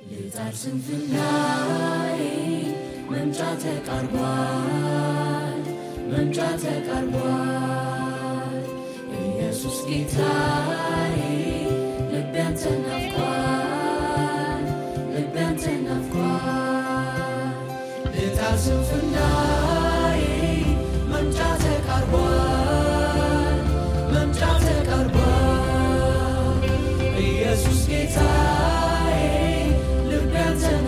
ልታርስንፍናይ መምጫተ ቀርቧል ኢየሱስ ጌታዬ ልቤ አንተን ናፍቋል ልታርስንፍናይ መምጫተ ቀርቧል ኢየሱስ ጌታዬ ልቤ አንተን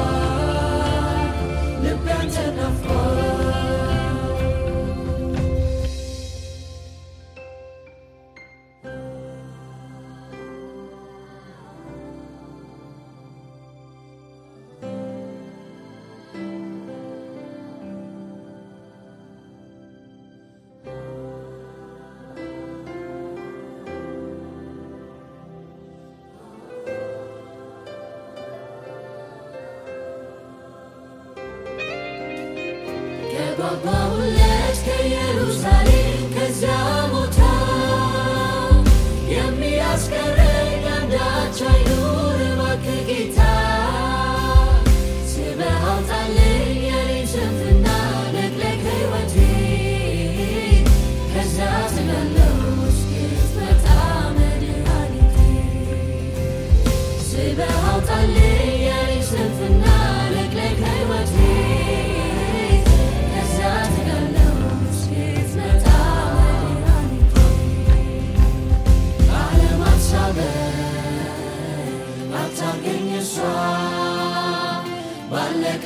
ናፍቋል ባባውለት ከኢየሩሳሌም ከዚያ ቦታ የሚያስቀረኝ አንዳች አይኑር እባክህ ጌታ ስበህ አውጣልኝ የኔን ስንፍና ነቅለህ ከሕይወቴ ከዚያ ስላለው እስክትመጣ መድኃኒቴ ስበህ አውጣልኝ የኔን ስንፍና ነቅለህ ከሕይወቴ ባለቀ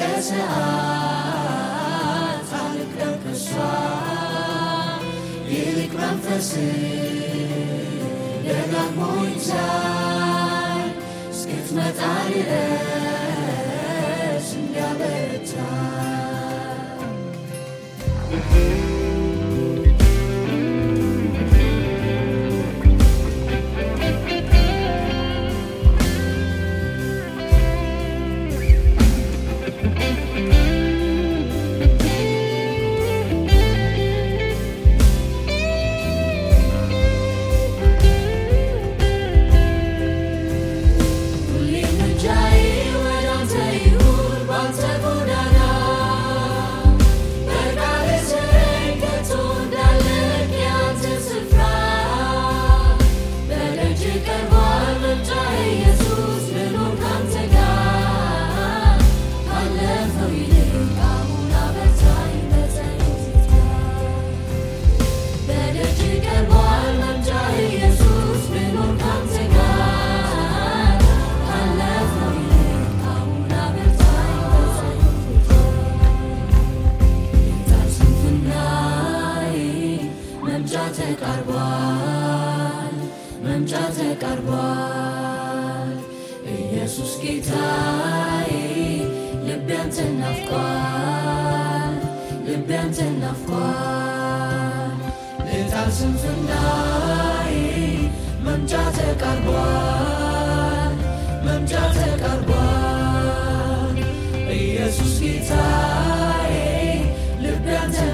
ሰዓት አልቅረብ ከሷ ይልቅ መንፈስህ ደጋግሞ ይምዛኝ እስክትመጣ ድረስ እንዲያበረታኝ መምጫተ ቀርቧል ኢየሱስ ጌታዬ ልቤ አንተን ናፍቋል ልታርስንፍናይ መምጫተ ቀርቧል ኢየሱስ ጌታዬ ልቤ አንተን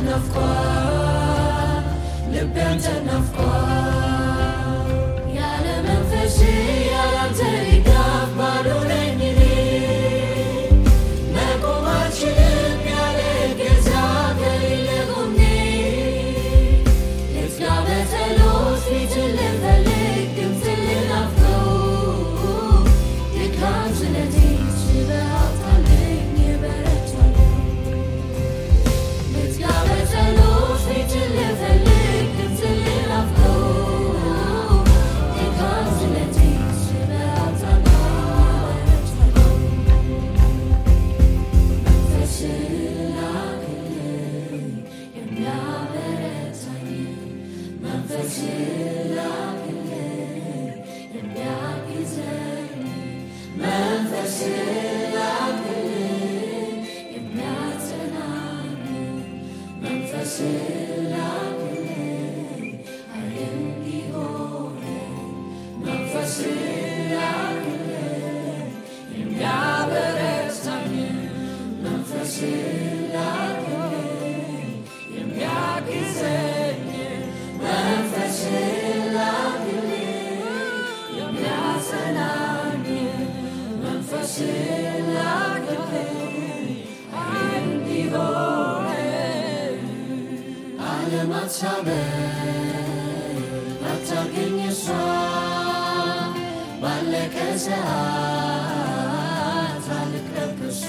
ናፍቋል ያለ መንፈስህ ያላንተ ድጋፍ ባዶ ነኝ እኔ መቆም አልችልም ያለ እገዛ ከሌለ ጎኔ ልትጋ በጸሎት ፊትህን ልፈልግ ድምፅህን ልናፍቀው ድካም ስለቴን ስበህ አውጣልኝ እበረታለሁ ልትጋ በጸሎት ፊትህን ልፈልግ Say አለማሳበብ አታርገኝ እሷ ባለቀ ሰዓት አልቅረብ ከሷ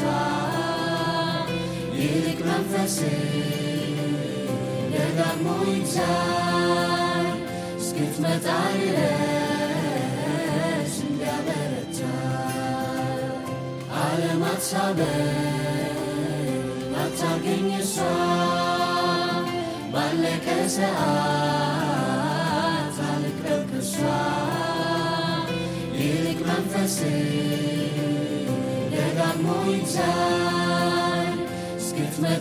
ይልቅ መንፈሴ ደጋግሞ ይግዛኝ እስክትመጣ ድረስ እንዲያበረታ አለማሳበብ አታርገኝ እሷ ባለቀ ሰዓት አልቅረብ ከሷ ይልቅ መንፈሴ ደጋግሞ ይግዛኝ እስክትመጣ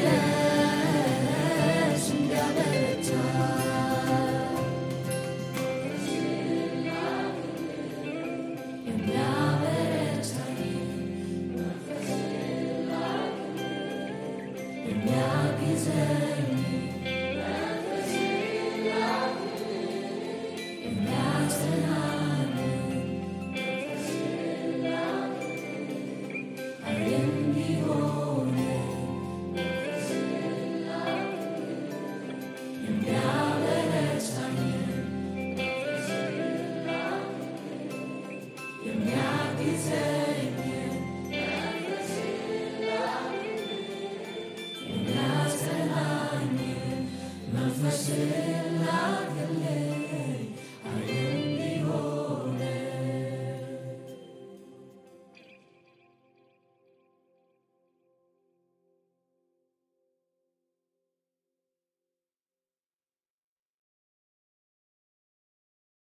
ድረስ እንዲያበረታ የሚያግዘኝ